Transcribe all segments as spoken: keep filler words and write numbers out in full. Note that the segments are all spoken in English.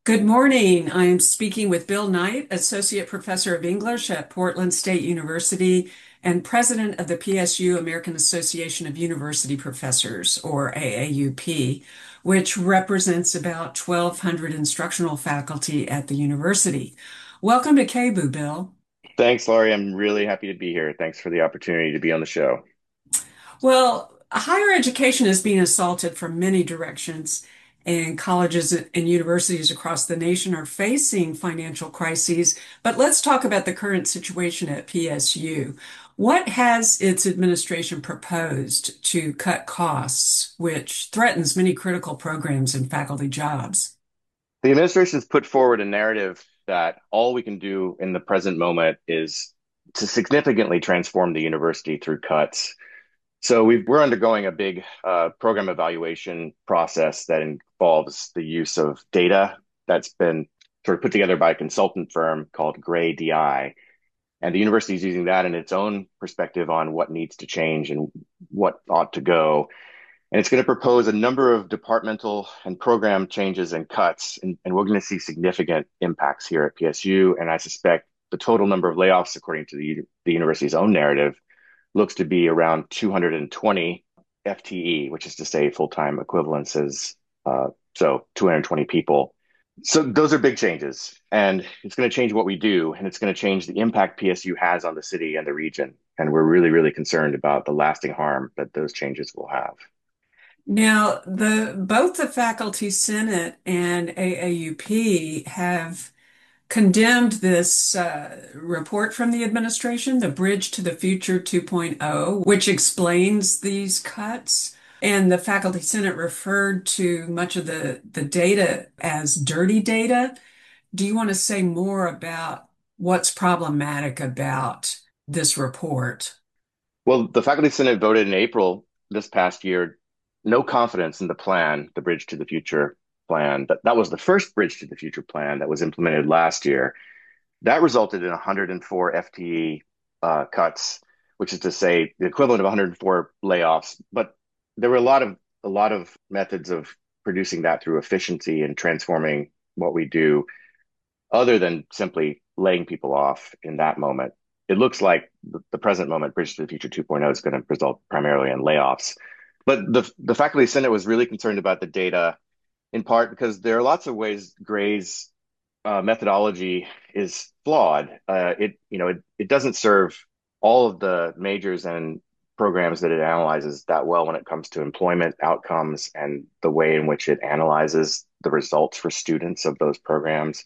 Good morning. I'm speaking with Bill Knight, Associate Professor of English at Portland State University and President of the P S U American Association of University Professors, or A A U P, which represents about twelve hundred instructional faculty at the university. Welcome to K B U, Bill. Thanks, Laurie. I'm really happy to be here. Thanks for the opportunity to be on the show. Well, higher education is being assaulted from many directions, and colleges and universities across the nation are facing financial crises. But let's talk about the current situation at P S U. What has its administration proposed to cut costs, which threatens many critical programs and faculty jobs? The administration has put forward a narrative that all we can do in the present moment is to significantly transform the university through cuts. So we've, we're undergoing a big uh, program evaluation process that involves the use of data that's been sort of put together by a consultant firm called Gray D I. And the university is using that in its own perspective on what needs to change and what ought to go. And it's going to propose a number of departmental and program changes and cuts. And, and we're going to see significant impacts here at P S U. And I suspect the total number of layoffs, according to the, the university's own narrative, looks to be around two hundred twenty F T E, which is to say full-time equivalences. Uh, so two hundred twenty people. So those are big changes. And it's going to change what we do. And it's going to change the impact P S U has on the city and the region. And we're really, really concerned about the lasting harm that those changes will have. Now, the both the Faculty Senate and A A U P have condemned this uh, report from the administration, the Bridge to the Future 2.0, which explains these cuts. And the Faculty Senate referred to much of the, the data as dirty data. Do you want to say more about what's problematic about this report? Well, the Faculty Senate voted in April this past year, no confidence in the plan, the Bridge to the Future plan. That, that was the first Bridge to the Future plan that was implemented last year. That resulted in one hundred four F T E uh, cuts, which is to say the equivalent of one hundred four layoffs. But there were a lot of a lot of methods of producing that through efficiency and transforming what we do, other than simply laying people off in that moment. It looks like the, the present moment, Bridge to the Future 2.0, is going to result primarily in layoffs. But the the faculty senate was really concerned about the data, in part because there are lots of ways Gray's uh, methodology is flawed. Uh, it you know it, it doesn't serve all of the majors and programs that it analyzes that well when it comes to employment outcomes and the way in which it analyzes the results for students of those programs.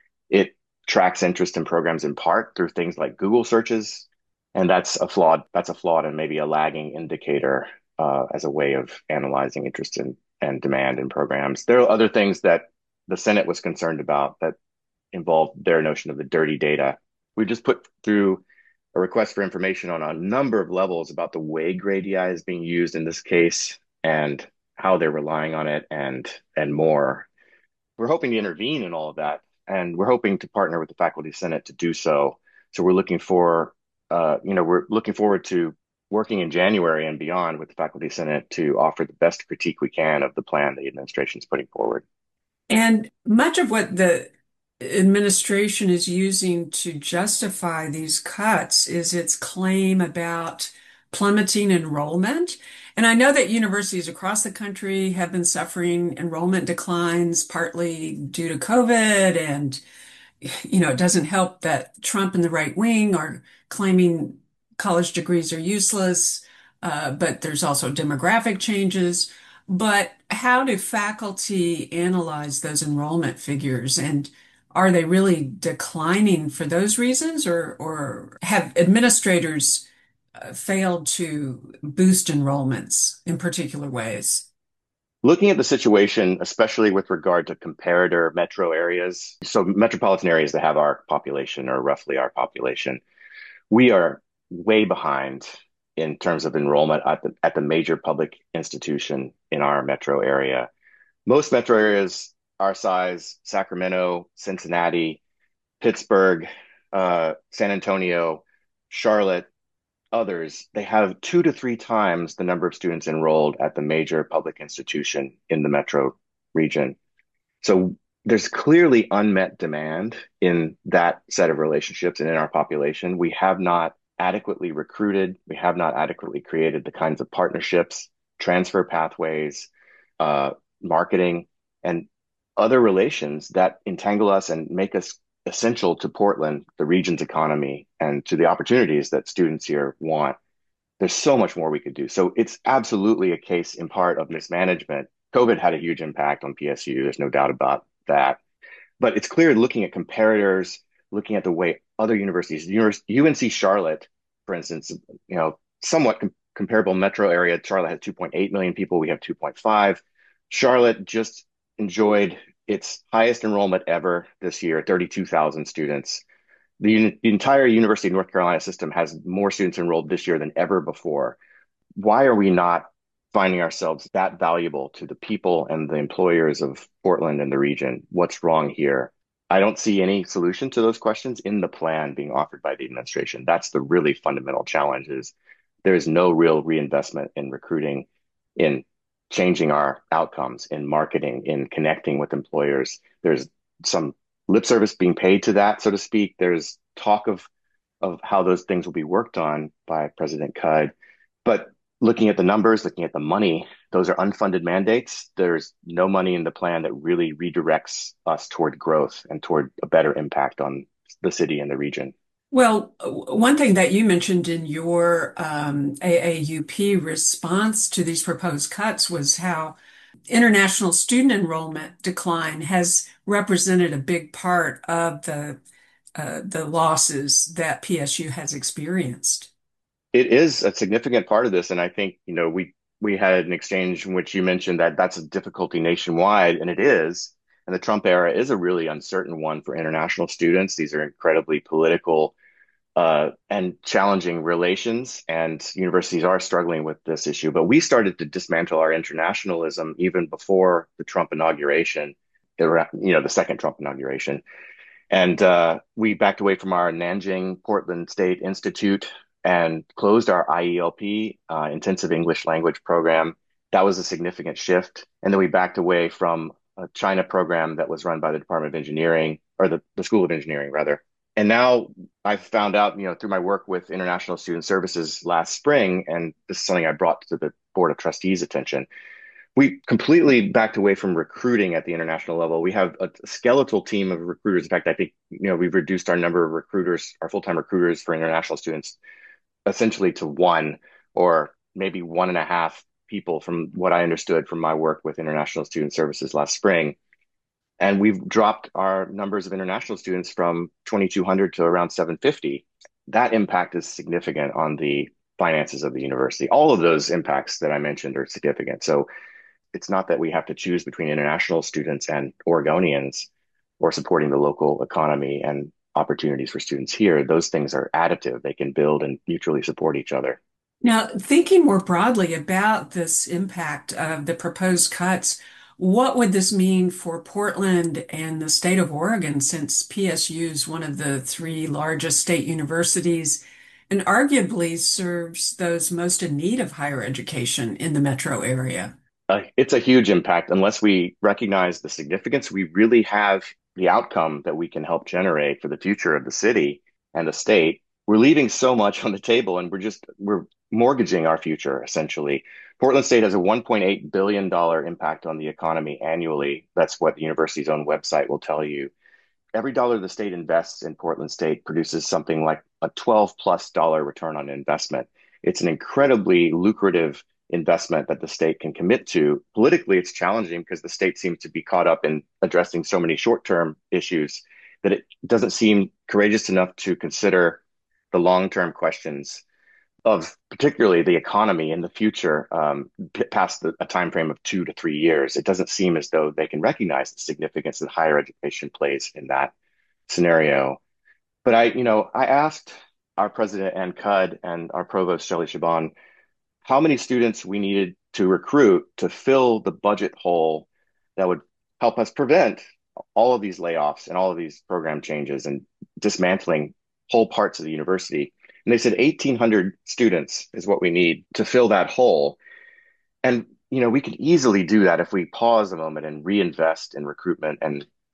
It tracks interest in programs in part through things like Google searches, and that's a flawed that's a flawed and maybe a lagging indicator uh, as a way of analyzing interest in and demand in programs. There are other things that the Senate was concerned about that involved their notion of the dirty data. We just put through a request for information on a number of levels about the way Gray D I is being used in this case and how they're relying on it and and more. We're hoping to intervene in all of that, and we're hoping to partner with the Faculty Senate to do so. So we're looking for, uh, you know, we're looking forward to working in January and beyond with the Faculty Senate to offer the best critique we can of the plan the administration is putting forward. And much of what the administration is using to justify these cuts is its claim about plummeting enrollment. And I know that universities across the country have been suffering enrollment declines, partly due to COVID. And, you know, it doesn't help that Trump and the right wing are claiming college degrees are useless, uh, but there's also demographic changes. But how do faculty analyze those enrollment figures? And are they really declining for those reasons, or, or have administrators uh, failed to boost enrollments in particular ways? Looking at the situation, especially with regard to comparator metro areas, so metropolitan areas that have our population or roughly our population, we are way behind in terms of enrollment at the at the major public institution in our metro area. Most metro areas our size, Sacramento, Cincinnati, Pittsburgh, uh, San Antonio, Charlotte, others, they have two to three times the number of students enrolled at the major public institution in the metro region. So there's clearly unmet demand in that set of relationships and in our population. We have not adequately recruited, we have not adequately created the kinds of partnerships, transfer pathways, uh, marketing, and other relations that entangle us and make us essential to Portland, the region's economy, and to the opportunities that students here want. There's so much more we could do. So it's absolutely a case in part of mismanagement. COVID had a huge impact on P S U. There's no doubt about that. But it's clear looking at comparators, looking at the way other universities, U N C Charlotte, for instance, you know, somewhat com comparable metro area. Charlotte has two point eight million people. We have two point five. Charlotte just enjoyed its highest enrollment ever this year, thirty-two thousand students. The, the entire University of North Carolina system has more students enrolled this year than ever before. Why are we not finding ourselves that valuable to the people and the employers of Portland and the region? What's wrong here? I don't see any solution to those questions in the plan being offered by the administration. That's the really fundamental challenge is there is no real reinvestment in recruiting, in changing our outcomes, in marketing, in connecting with employers. There's some lip service being paid to that, so to speak. There's talk of of how those things will be worked on by President Cud. But looking at the numbers, looking at the money, those are unfunded mandates. There's no money in the plan that really redirects us toward growth and toward a better impact on the city and the region. Well, one thing that you mentioned in your um, A A U P response to these proposed cuts was how international student enrollment decline has represented a big part of the uh, the losses that P S U has experienced. It is a significant part of this, and I think, you know, we we had an exchange in which you mentioned that that's a difficulty nationwide, and it is. And the Trump era is a really uncertain one for international students. These are incredibly political uh, and challenging relations, and universities are struggling with this issue. But we started to dismantle our internationalism even before the Trump inauguration, you know, the second Trump inauguration. And uh, we backed away from our Nanjing Portland State Institute and closed our I E L P, uh, Intensive English Language Program. That was a significant shift. And then we backed away from a China program that was run by the Department of Engineering, or the, the School of Engineering, rather. And now I've found out, you know, through my work with International Student Services last spring, and this is something I brought to the Board of Trustees' attention, we completely backed away from recruiting at the international level. We have a skeletal team of recruiters. In fact, I think, you know, we've reduced our number of recruiters, our full-time recruiters for international students, essentially to one or maybe one and a half people from what I understood from my work with International Student Services last spring. And we've dropped our numbers of international students from twenty-two hundred to around seven fifty. That impact is significant on the finances of the university. All of those impacts that I mentioned are significant. So it's not that we have to choose between international students and Oregonians or supporting the local economy and opportunities for students here. Those things are additive. They can build and mutually support each other. Now, thinking more broadly about this impact of the proposed cuts, what would this mean for Portland and the state of Oregon, since P S U is one of the three largest state universities and arguably serves those most in need of higher education in the metro area? Uh, it's a huge impact. Unless we recognize the significance, we really have the outcome that we can help generate for the future of the city and the state. We're leaving so much on the table, and we're just we're mortgaging our future essentially. Portland State has a one point eight billion dollar impact on the economy annually. That's what the university's own website will tell you. Every dollar the state invests in Portland State produces something like a twelve plus dollar return on investment. It's an incredibly lucrative investment that the state can commit to. Politically, it's challenging because the state seems to be caught up in addressing so many short-term issues that it doesn't seem courageous enough to consider the long-term questions of particularly the economy in the future, um, past the, a time frame of two to three years. It doesn't seem as though they can recognize the significance that higher education plays in that scenario. But I, you know, I asked our president Ann Cud and our provost Shelley Shaban how many students we needed to recruit to fill the budget hole that would help us prevent all of these layoffs and all of these program changes and dismantling whole parts of the university. And they said eighteen hundred students is what we need to fill that hole. And, you know, we could easily do that if we pause a moment and reinvest in recruitment and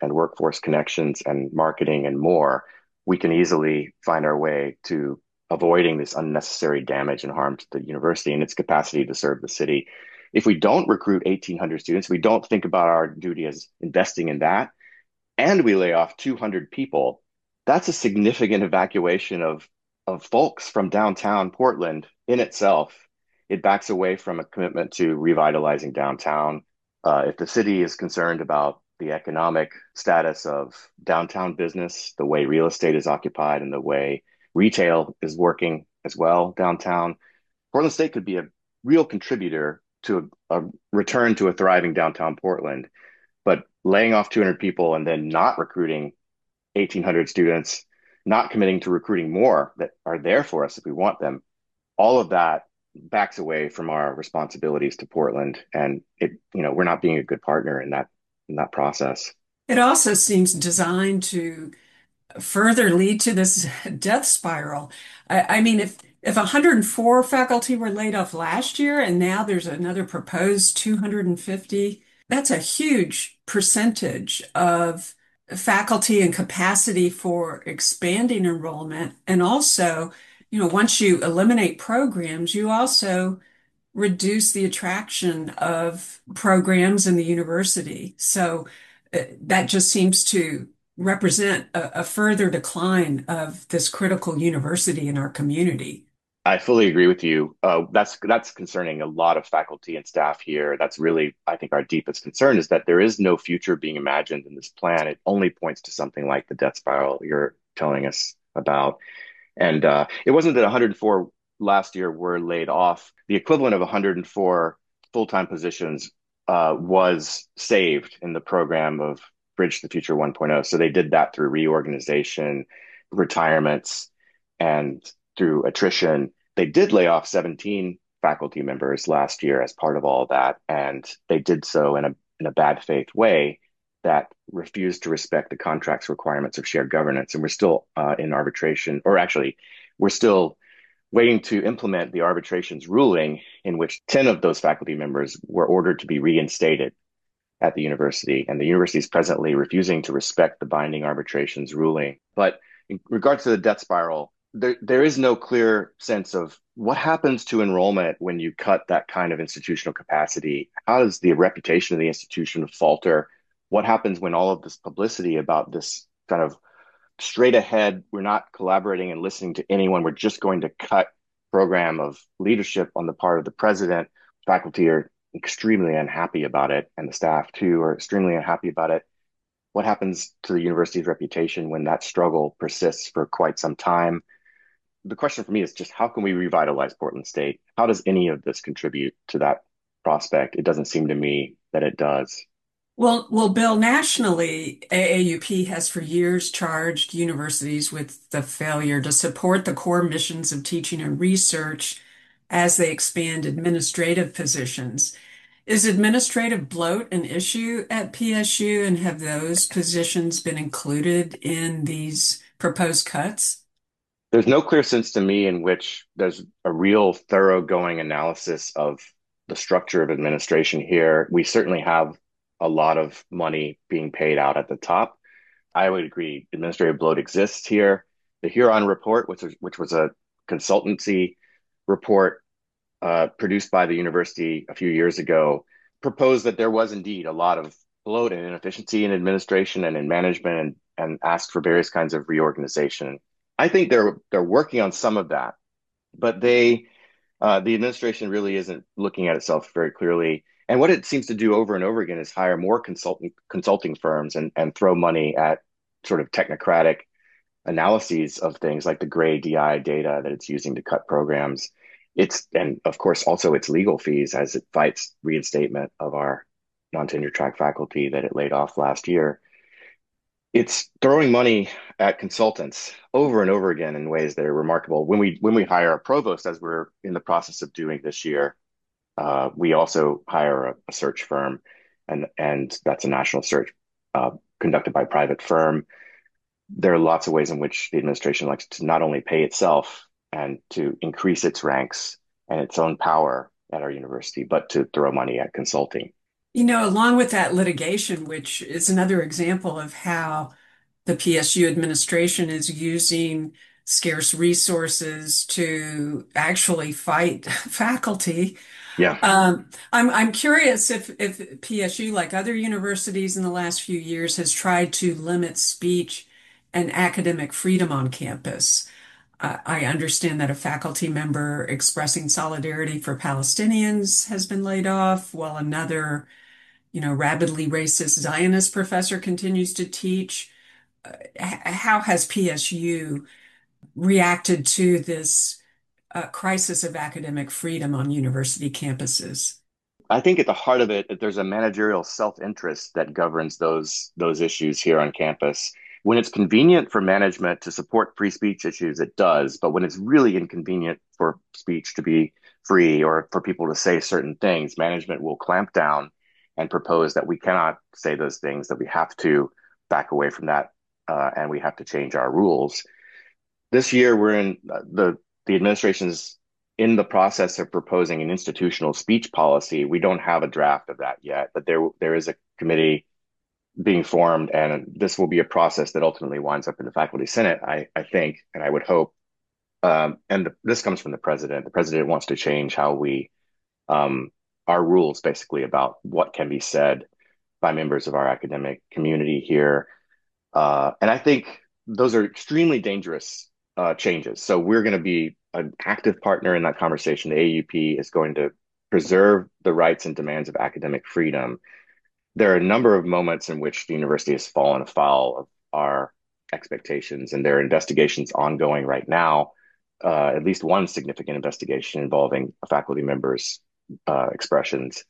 and workforce connections and marketing and more, we can easily find our way to avoiding this unnecessary damage and harm to the university and its capacity to serve the city. If we don't recruit eighteen hundred students, we don't think about our duty as investing in that, and we lay off two hundred people, that's a significant evacuation of, of folks from downtown Portland in itself. It backs away from a commitment to revitalizing downtown. Uh, if the city is concerned about the economic status of downtown business, the way real estate is occupied, and the way retail is working as well downtown, Portland State could be a real contributor to a, a return to a thriving downtown Portland. But laying off two hundred people and then not recruiting eighteen hundred students, not committing to recruiting more that are there for us if we want them, all of that backs away from our responsibilities to Portland. And it, you know, we're not being a good partner in that in that process. It also seems designed to further lead to this death spiral. I, I mean, if if one hundred four faculty were laid off last year and now there's another proposed two hundred fifty, that's a huge percentage of faculty and capacity for expanding enrollment. And also, you know, once you eliminate programs, you also reduce the attraction of programs in the university. So uh, that just seems to represent a, a further decline of this critical university in our community. I fully agree with you. Uh, that's that's concerning a lot of faculty and staff here. That's really, I think, our deepest concern is that there is no future being imagined in this plan. It only points to something like the death spiral you're telling us about. And uh, it wasn't that one hundred four last year were laid off. The equivalent of one hundred four full-time positions uh, was saved in the program of Bridge to the Future 1.0. So they did that through reorganization, retirements, and through attrition. They did lay off seventeen faculty members last year as part of all that, and they did so in a in a bad faith way that refused to respect the contract's requirements of shared governance. And we're still uh, in arbitration, or actually, we're still waiting to implement the arbitration's ruling in which ten of those faculty members were ordered to be reinstated at the university. And the university is presently refusing to respect the binding arbitration's ruling. But in regards to the death spiral, there, there is no clear sense of what happens to enrollment when you cut that kind of institutional capacity. How does the reputation of the institution falter? What happens when all of this publicity about this kind of straight ahead, we're not collaborating and listening to anyone, we're just going to cut program of leadership on the part of the president? Faculty are extremely unhappy about it, and the staff too are extremely unhappy about it. What happens to the university's reputation when that struggle persists for quite some time? The question for me is just how can we revitalize Portland State? How does any of this contribute to that prospect? It doesn't seem to me that it does. Well, well, Bill, nationally, A A U P has for years charged universities with the failure to support the core missions of teaching and research as they expand administrative positions. Is administrative bloat an issue at P S U, and have those positions been included in these proposed cuts? There's no clear sense to me in which there's a real thoroughgoing analysis of the structure of administration here. We certainly have a lot of money being paid out at the top. I would agree administrative bloat exists here. The Huron report, which was, which was a consultancy report uh, produced by the university a few years ago, proposed that there was indeed a lot of bloat and inefficiency in administration and in management, and, and asked for various kinds of reorganization. I think they're they're working on some of that, but they uh, the administration really isn't looking at itself very clearly. And what it seems to do over and over again is hire more consulting consulting firms and and throw money at sort of technocratic analyses of things like the gray D I data that it's using to cut programs. It's and of course also its legal fees as it fights reinstatement of our non-tenure track faculty that it laid off last year. It's throwing money at consultants over and over again in ways that are remarkable. When we when we hire a provost, as we're in the process of doing this year, uh, we also hire a, a search firm, and and that's a national search uh, conducted by a private firm. There are lots of ways in which the administration likes to not only pay itself and to increase its ranks and its own power at our university, but to throw money at consulting. You know, along with that litigation, which is another example of how the P S U administration is using scarce resources to actually fight faculty. Yeah. Um, I'm I'm curious if if P S U, like other universities in the last few years, has tried to limit speech and academic freedom on campus. Uh, I understand that a faculty member expressing solidarity for Palestinians has been laid off, while another, you know, rabidly racist Zionist professor continues to teach. H- how has P S U reacted to this uh, crisis of academic freedom on university campuses? I think at the heart of it, that there's a managerial self-interest that governs those those issues here on campus. When it's convenient for management to support free speech issues, it does. But when it's really inconvenient for speech to be free or for people to say certain things, management will clamp down and propose that we cannot say those things, that we have to back away from that, uh, and we have to change our rules. This year, we're in uh, the the administration's in the process of proposing an institutional speech policy. We don't have a draft of that yet, but there there is a committee being formed, and this will be a process that ultimately winds up in the faculty senate. I I think, and I would hope. Um, and the, this comes from the president. The president wants to change how we um, our rules, basically about what can be said by members of our academic community here. Uh, and I think those are extremely dangerous uh, changes. So we're going to be an active partner in that conversation. The A U P is going to preserve the rights and demands of academic freedom. There are a number of moments in which the university has fallen afoul of our expectations, and there are investigations ongoing right now. Uh, at least one significant investigation involving a faculty member's uh, expressions.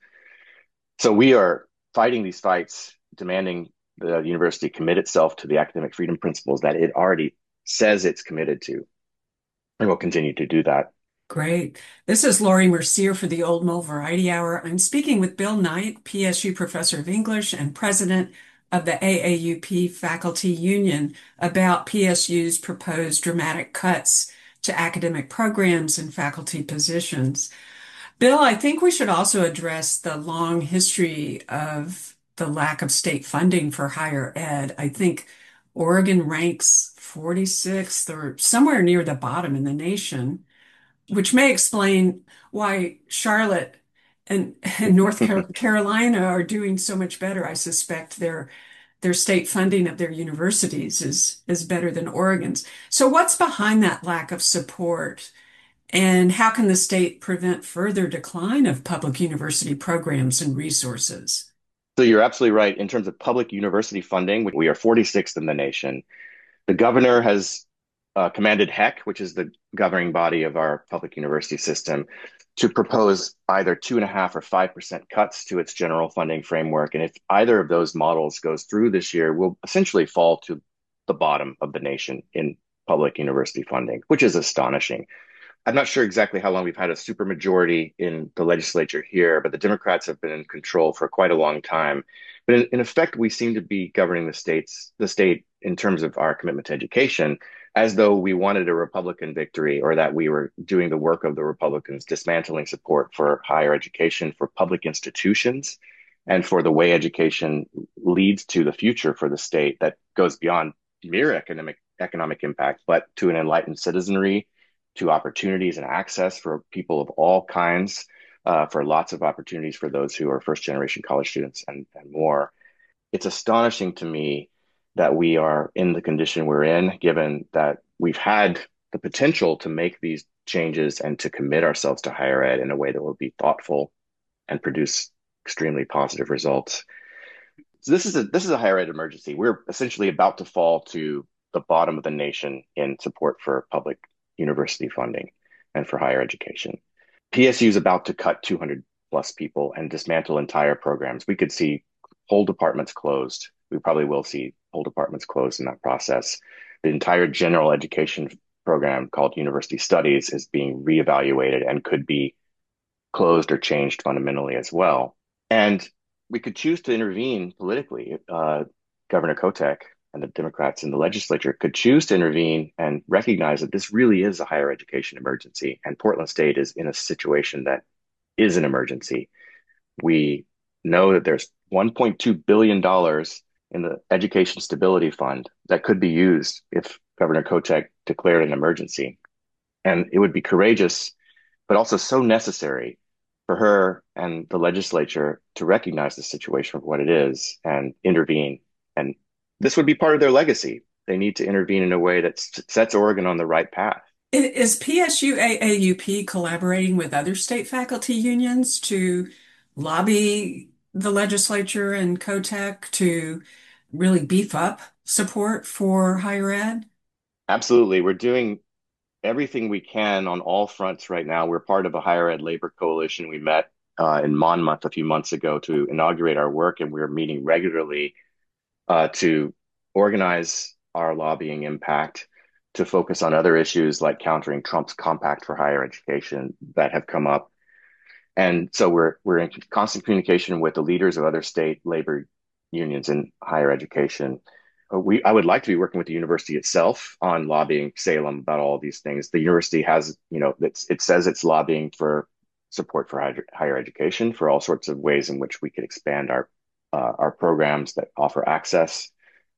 So we are fighting these fights, demanding the university commit itself to the academic freedom principles that it already says it's committed to, and will continue to do that. Great. This is Laurie Mercier for the Old Mill Variety Hour. I'm speaking with Bill Knight, P S U Professor of English and President of the A A U P Faculty Union, about P S U's proposed dramatic cuts to academic programs and faculty positions. Bill, I think we should also address the long history of the lack of state funding for higher ed. I think Oregon ranks forty-sixth or somewhere near the bottom in the nation, which may explain why Charlotte and, and North Carolina are doing so much better. I suspect their their state funding of their universities is is better than Oregon's. So what's behind that lack of support? And how can the state prevent further decline of public university programs and resources? So you're absolutely right. In terms of public university funding, we are forty-sixth in the nation. The governor has uh, commanded H E C, which is the governing body of our public university system, to propose either two and a half or five percent cuts to its general funding framework. And if either of those models goes through this year, we'll essentially fall to the bottom of the nation in public university funding, which is astonishing. I'm not sure exactly how long we've had a supermajority in the legislature here, but the Democrats have been in control for quite a long time. But in, in effect, we seem to be governing the states, the state in terms of our commitment to education, as though we wanted a Republican victory or that we were doing the work of the Republicans, dismantling support for higher education, for public institutions, and for the way education leads to the future for the state that goes beyond mere economic economic impact, but to an enlightened citizenry, to opportunities and access for people of all kinds, uh, for lots of opportunities for those who are first generation college students and, and more. It's astonishing to me that we are in the condition we're in, given that we've had the potential to make these changes and to commit ourselves to higher ed in a way that will be thoughtful and produce extremely positive results. So this is a this is a higher ed emergency. We're essentially about to fall to the bottom of the nation in support for public university funding and for higher education. P S U is about to cut two hundred plus people and dismantle entire programs. We could see whole departments closed. We probably will see whole departments closed in that process. The entire general education program called University Studies is being reevaluated and could be closed or changed fundamentally as well. And we could choose to intervene politically. Uh, Governor Kotek and the Democrats in the legislature could choose to intervene and recognize that this really is a higher education emergency. And Portland State is in a situation that is an emergency. We know that there's one point two billion dollars in the Education Stability Fund that could be used if Governor Kotek declared an emergency. And it would be courageous, but also so necessary for her and the legislature to recognize the situation for what it is and intervene. And this would be part of their legacy. They need to intervene in a way that s- sets Oregon on the right path. Is P S U A A U P collaborating with other state faculty unions to lobby the legislature and COTEC to really beef up support for higher ed? Absolutely. We're doing everything we can on all fronts right now. We're part of a higher ed labor coalition. We met uh, in Monmouth a few months ago to inaugurate our work, and we're meeting regularly uh, to organize our lobbying impact, to focus on other issues like countering Trump's compact for higher education that have come up. And so we're we're in constant communication with the leaders of other state labor unions in higher education. Uh, We I would like to be working with the university itself on lobbying Salem about all these things. The university has, you know, it's, it says it's lobbying for support for higher, higher education for all sorts of ways in which we could expand our uh, our programs that offer access.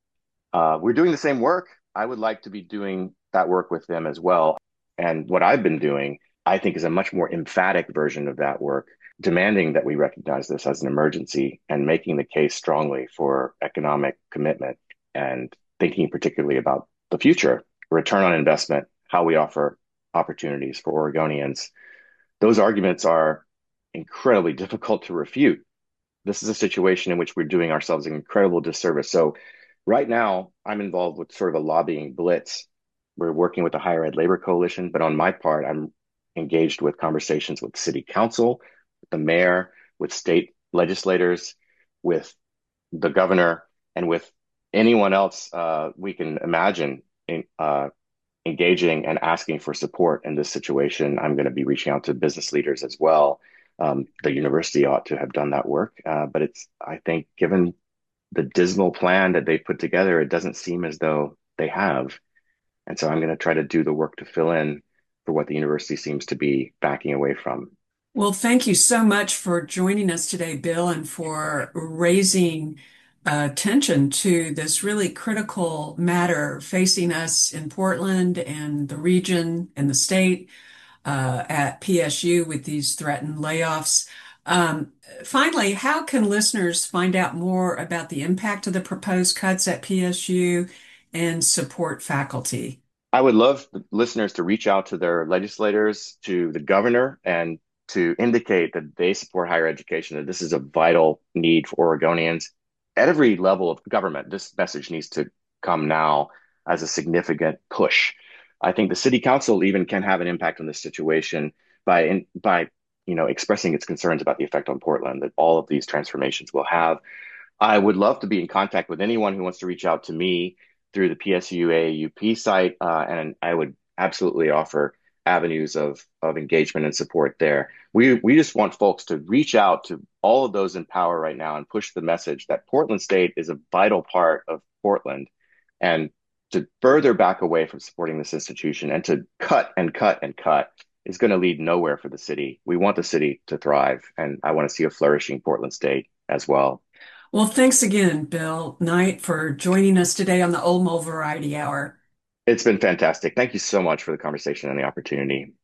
Uh, we're doing the same work. I would like to be doing that work with them as well. And what I've been doing, I think, is a much more emphatic version of that work, demanding that we recognize this as an emergency and making the case strongly for economic commitment and thinking particularly about the future, return on investment, how we offer opportunities for Oregonians. Those arguments are incredibly difficult to refute. This is a situation in which we're doing ourselves an incredible disservice. So right now, I'm involved with sort of a lobbying blitz. We're working with the Higher Ed Labor Coalition, but on my part, I'm engaged with conversations with city council, with the mayor, with state legislators, with the governor, and with anyone else uh, we can imagine in, uh, engaging and asking for support in this situation. I'm going to be reaching out to business leaders as well. Um, the university ought to have done that work, uh, but it's, I think, given the dismal plan that they put together, it doesn't seem as though they have. And so I'm going to try to do the work to fill in for what the university seems to be backing away from. Well, thank you so much for joining us today, Bill, and for raising uh, attention to this really critical matter facing us in Portland and the region and the state uh, at P S U with these threatened layoffs. Um, Finally, how can listeners find out more about the impact of the proposed cuts at P S U and support faculty? I would love the listeners to reach out to their legislators, to the governor, and to indicate that they support higher education, that this is a vital need for Oregonians at every level of government. This message needs to come now as a significant push. I think the city council even can have an impact on this situation by in, by you know expressing its concerns about the effect on Portland that all of these transformations will have. I would love to be in contact with anyone who wants to reach out to me through the P S U A U P site, uh, and I would absolutely offer avenues of of engagement and support there. We we just want folks to reach out to all of those in power right now and push the message that Portland State is a vital part of Portland, and to further back away from supporting this institution and to cut and cut and cut is going to lead nowhere for the city. We want the city to thrive, and I want to see a flourishing Portland State as well. Well, thanks again, Bill Knight, for joining us today on the Old Mole Variety Hour. It's been fantastic. Thank you so much for the conversation and the opportunity.